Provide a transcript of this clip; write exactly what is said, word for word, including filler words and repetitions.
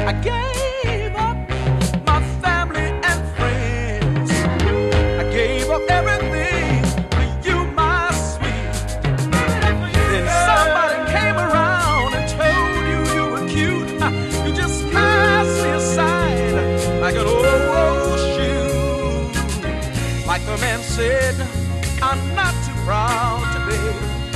I gave up my family and friends. I gave up everything for you, my sweet. Then somebody came around and told you you were cute. You just cast me aside like an old shoe. Like the man said, I'm not too proud to beg.